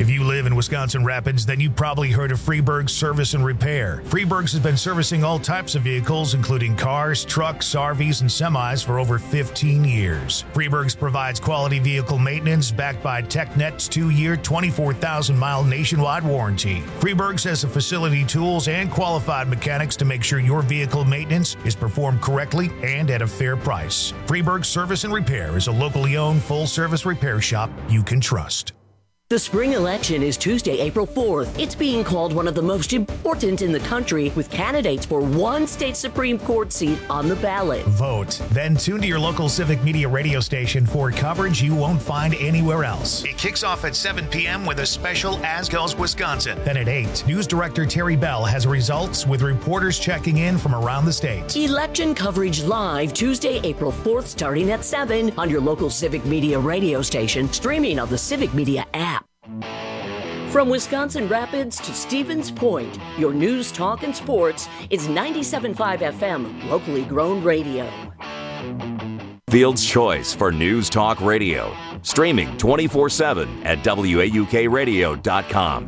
If you live in Wisconsin Rapids, then you probably heard of Freeburg Service and Repair. Freeburg's has been servicing all types of vehicles, including cars, trucks, R Vs, and semis for over fifteen years. Freeburg's provides quality vehicle maintenance backed by TechNet's two-year, twenty-four thousand mile nationwide warranty. Freeburg's has the facility, tools, and qualified mechanics to make sure your vehicle maintenance is performed correctly and at a fair price. Freeburg Service and Repair is a locally owned full-service repair shop you can trust. The spring election is Tuesday, April fourth. It's being called one of the most important in the country, with candidates for one state Supreme Court seat on the ballot. Vote. Then tune to your local Civic Media radio station for coverage you won't find anywhere else. It kicks off at seven p.m. with a special As Goes Wisconsin. Then at eight, News Director Terry Bell has results with reporters checking in from around the state. Election coverage live Tuesday, April fourth, starting at seven on your local Civic Media radio station, streaming on the Civic Media app. From Wisconsin Rapids to Stevens Point, your news, talk, and sports is ninety-seven point five F M, locally grown radio. Field's choice for news talk radio. Streaming twenty-four seven at W A U K radio dot com.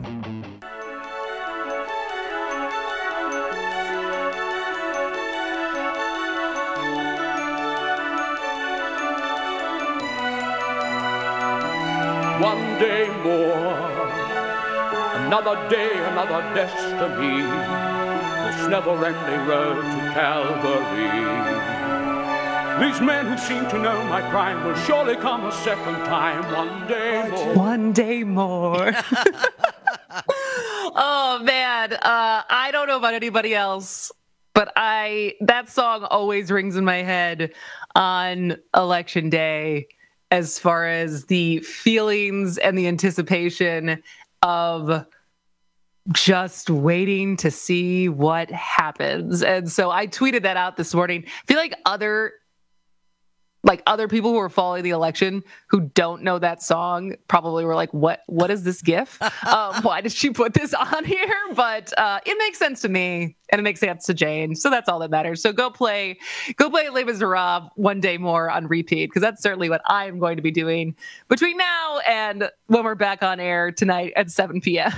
One day more, another day, another destiny, this never-ending road to Calvary. These men who seem to know my crime will surely come a second time. One day more. One day more. Oh man, uh, I don't know about anybody else, but I that song always rings in my head on election day, as far as the feelings and the anticipation of just waiting to see what happens. And so I tweeted that out this morning. I feel like other like other people who are following the election who don't know that song probably were like, what, what is this GIF? um, why did she put this on here? But uh, it makes sense to me, and it makes sense to Jane. So that's all that matters. So go play, go play Les Miserables One Day More on repeat, because that's certainly what I'm going to be doing between now and when we're back on air tonight at seven p.m.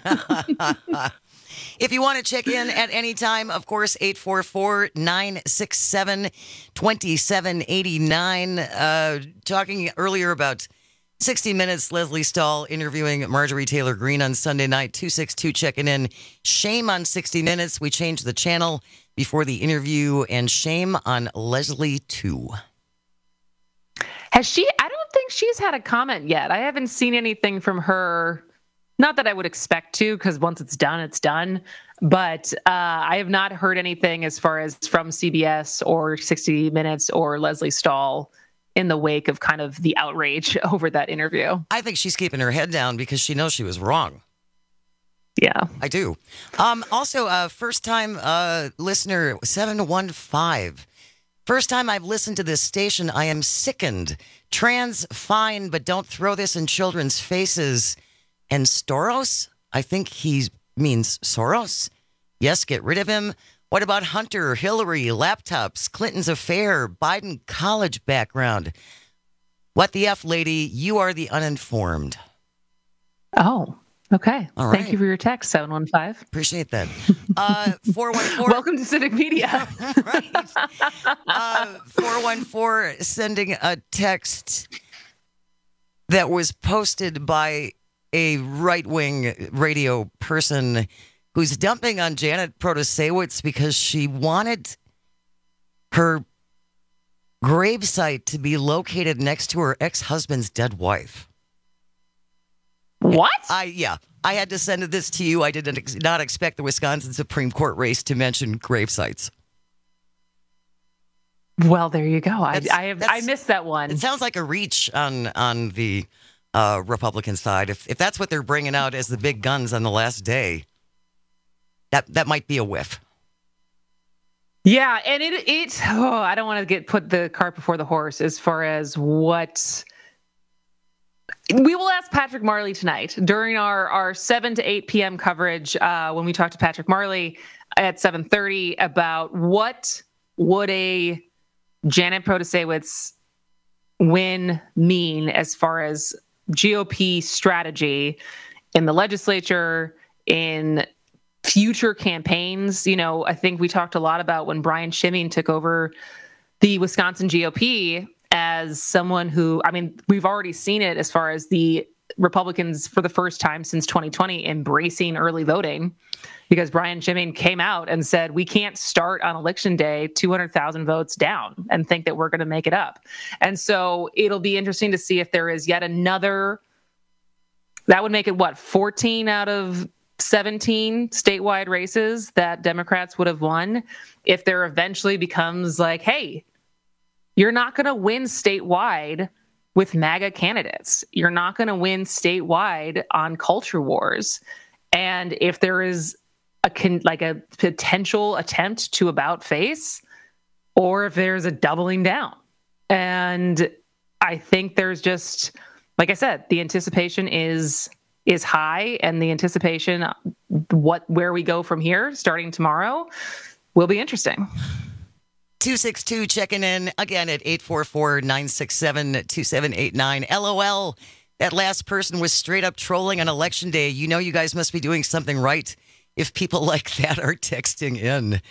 If you want to check in at any time, of course, eight four four, nine six seven, two seven eight nine. Uh, talking earlier about sixty minutes, Leslie Stahl interviewing Marjorie Taylor Greene on Sunday night, two six two checking in. Shame on sixty minutes. We changed the channel before the interview, and shame on Leslie two. Has she? I don't think she's had a comment yet. I haven't seen anything from her. Not that I would expect to, because once it's done, it's done. But uh, I have not heard anything as far as from C B S or sixty minutes or Leslie Stahl in the wake of kind of the outrage over that interview. I think she's keeping her head down because she knows she was wrong. Yeah. I do. Um, also, uh, first time uh, listener, seven one five. First time I've listened to this station, I am sickened. Trans, fine, but don't throw this in children's faces. And Storos? I think he means Soros. Yes, get rid of him. What about Hunter, Hillary, laptops, Clinton's affair, Biden college background? What the F, lady? You are the uninformed. Oh, okay. All right. Thank you for your text, seven one five. Appreciate that. Uh, four one four. Welcome to Civic Media. Right. Uh, four one four sending a text that was posted by a right-wing radio person who's dumping on Janet Protasewicz because she wanted her gravesite to be located next to her ex-husband's dead wife. What? I yeah. I had to send this to you. I did ex- not expect the Wisconsin Supreme Court race to mention gravesites. Well, there you go. I, I have I missed that one. It sounds like a reach on on the uh, Republican side. If if that's what they're bringing out as the big guns on the last day, that that might be a whiff. Yeah, and it it oh, I don't want to get put the cart before the horse as far as what we will ask Patrick Marley tonight during our our seven to eight p.m. coverage uh, when we talk to Patrick Marley at seven thirty about what would a Janet Protasewicz win mean as far as G O P strategy in the legislature, in future campaigns. You know, I think we talked a lot about when Brian Schimming took over the Wisconsin G O P as someone who, I mean, we've already seen it as far as the Republicans for the first time since twenty twenty embracing early voting, because Brian Schimming came out and said, we can't start on election day two hundred thousand votes down and think that we're going to make it up. And so it'll be interesting to see if there is yet another, that would make it what, fourteen out of seventeen statewide races that Democrats would have won. If there eventually becomes like, hey, you're not going to win statewide with MAGA candidates. You're not going to win statewide on culture wars. And if there is a con- like a potential attempt to about face, or if there's a doubling down. And I think there's just, like I said, the anticipation is is high, and the anticipation what where we go from here starting tomorrow will be interesting. two six two checking in again at eight four four, nine six seven, two seven eight nine. LOL, that last person was straight up trolling on election day. You know you guys must be doing something right if people like that are texting in.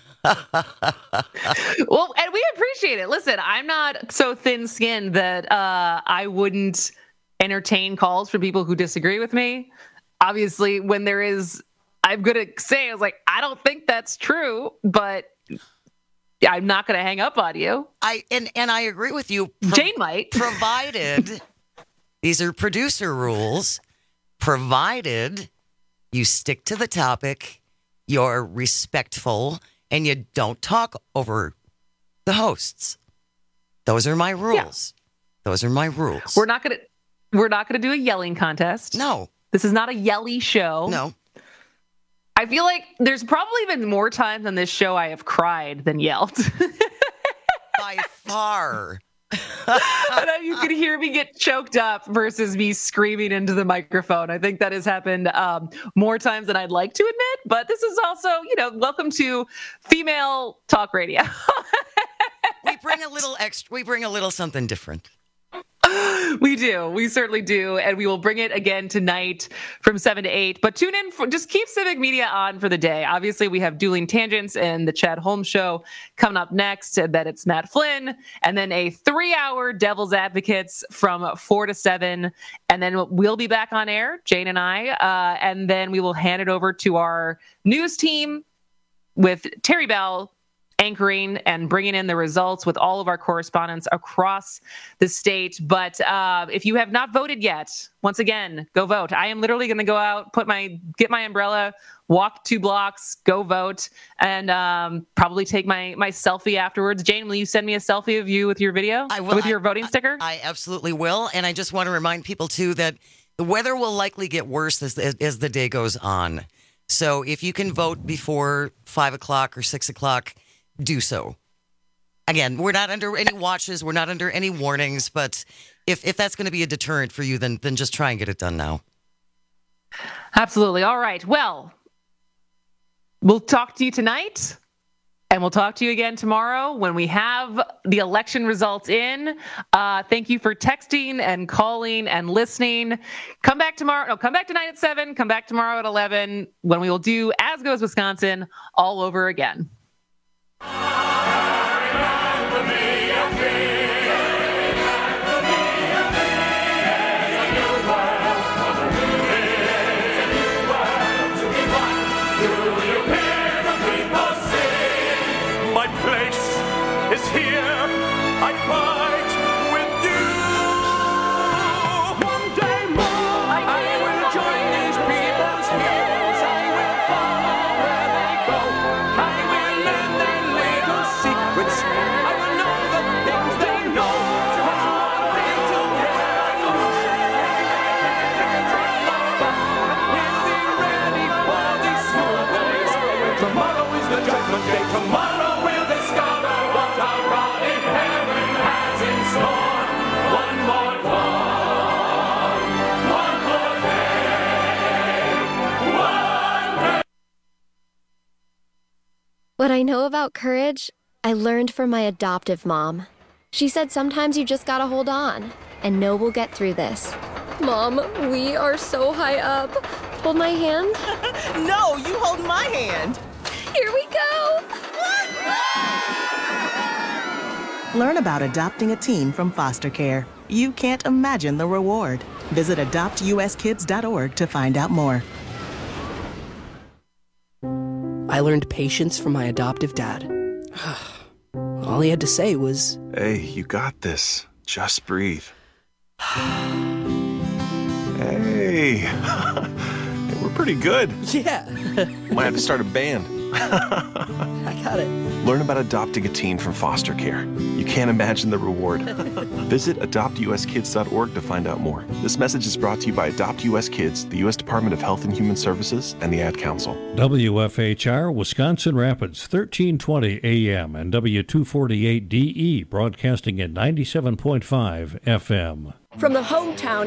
Well, and we appreciate it. Listen, I'm not so thin-skinned that uh, I wouldn't entertain calls from people who disagree with me. Obviously, when there is, I'm going to say, I was like, I don't think that's true, but I'm not going to hang up on you. I and, and I agree with you. Pro- Jane might. Provided, these are producer rules, provided you stick to the topic, you're respectful, and you don't talk over the hosts. Those are my rules. Yeah. Those are my rules. We're not going to we're not going to do a yelling contest. No. This is not a yelly show. No. I feel like there's probably been more times on this show I have cried than yelled. By far. I know you could hear me get choked up versus me screaming into the microphone. I think that has happened um, more times than I'd like to admit, but this is also, you know, welcome to female talk radio. We bring a little extra, we bring a little something different. We do. We certainly do. And we will bring it again tonight from seven to eight. But tune in. For, just keep Civic Media on for the day. Obviously, we have Dueling Tangents and the Chad Holmes Show coming up next. And then it's Matt Flynn. And then a three-hour Devil's Advocates from four to seven. And then we'll be back on air, Jane and I. Uh, and then we will hand it over to our news team with Terry Bell anchoring and bringing in the results with all of our correspondents across the state. But uh, if you have not voted yet, once again, go vote. I am literally going to go out, put my, get my umbrella, walk two blocks, go vote, and um, probably take my my selfie afterwards. Jane, will you send me a selfie of you with your video? I will. With your I, voting sticker? I, I absolutely will. And I just want to remind people, too, that the weather will likely get worse as, as, as the day goes on. So if you can vote before five o'clock or six o'clock, do so. Again, we're not under any watches. We're not under any warnings. But if, if that's going to be a deterrent for you, then then just try and get it done now. Absolutely. All right. Well, we'll talk to you tonight. And we'll talk to you again tomorrow when we have the election results in. Uh, thank you for texting and calling and listening. Come back tomorrow. No, come back tonight at seven. Come back tomorrow at eleven when we will do As Goes Wisconsin all over again. Tomorrow we'll discover what our God in heaven has in store. One more dawn, one more day, one day. What I know about courage, I learned from my adoptive mom. She said sometimes you just gotta hold on and know we'll get through this. Mom, we are so high up. Hold my hand. No, you hold my hand. Here we go. Learn about adopting a teen from foster care. You can't imagine the reward. Visit adopt u s kids dot org to find out more. I learned patience from my adoptive dad. All he had to say was, "Hey, you got this. Just breathe." Hey, we're pretty good. Yeah. Might have to start a band. I got it. Learn about adopting a teen from foster care. You can't imagine the reward. Visit adopt u s kids dot org to find out more. This message is brought to you by Adopt U S Kids, the U S Department of Health and Human Services, and the Ad Council. W F H R, Wisconsin Rapids, thirteen twenty A M and W two forty-eight D E, broadcasting at ninety-seven point five F M. From the hometown